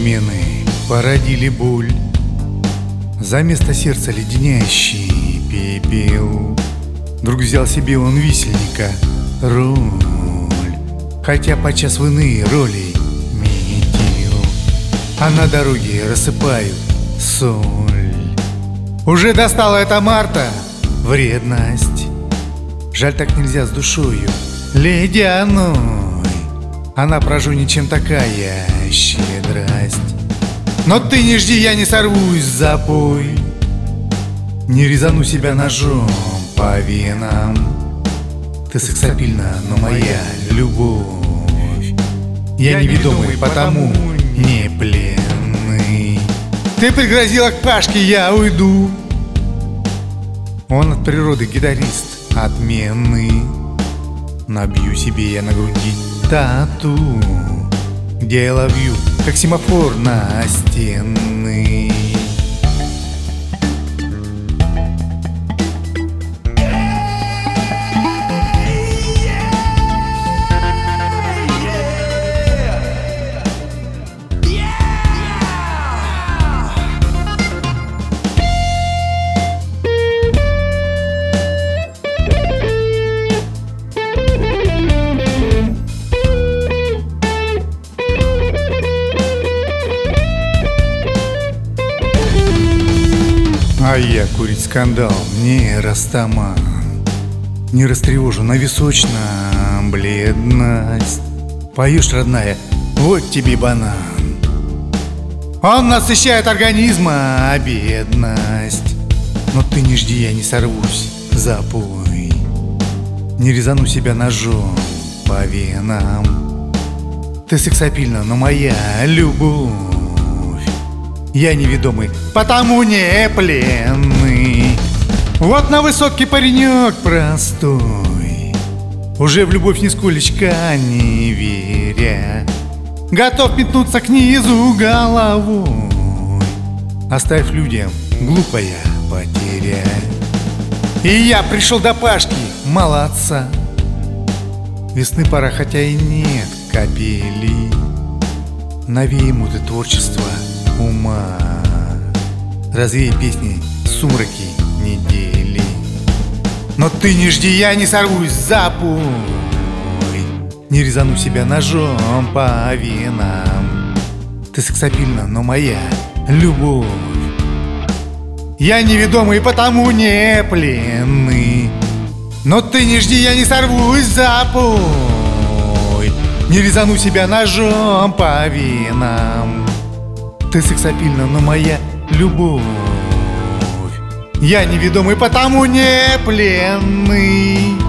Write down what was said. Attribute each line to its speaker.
Speaker 1: измены породили боль, за место сердца леденящий пепел. Вдруг взял себе он висельника роль, хотя подчас в иные роли метил, а на дороге рассыпают соль. Уже достала эта Марта вредность, жаль, так нельзя с душою ледяной. Она прожу ничем такая щедрость. Но ты не жди, я не сорвусь в запой, не резану себя ножом по венам. Ты сексапильна, но моя любовь. Я неведомый, потому не пленный. Ты пригрозила к Пашке, я уйду. Он от природы гитарист отменный. Набью себе я на груди тату, где я ловлю, как семафор настенный. А я курить скандал не растаман, не растревожу на височном бледность. Поешь, родная, вот тебе банан. Он насыщает организма бедность. Но ты не жди, я не сорвусь в запой, не резану себя ножом по венам. Ты сексапильна, но моя любовь. Я неведомый, потому не пленный. Вот на высотке паренек простой, уже в любовь нисколечко не веря, готов метнуться к низу головой. Оставь людям, глупая потеря. И я пришел до Пашки, молодца. Весны пора, хотя и нет капели. Навей ему ты творчество ума, развей песни сумраки недели. Но ты не жди, я не сорвусь в запой, не резану себя ножом по венам. Ты сексапильна, но моя любовь. Я неведомый, потому не пленный. Но ты не жди, я не сорвусь в запой, не резану себя ножом по венам. Ты сексапильна, но моя любовь. Я неведомый, потому не пленный.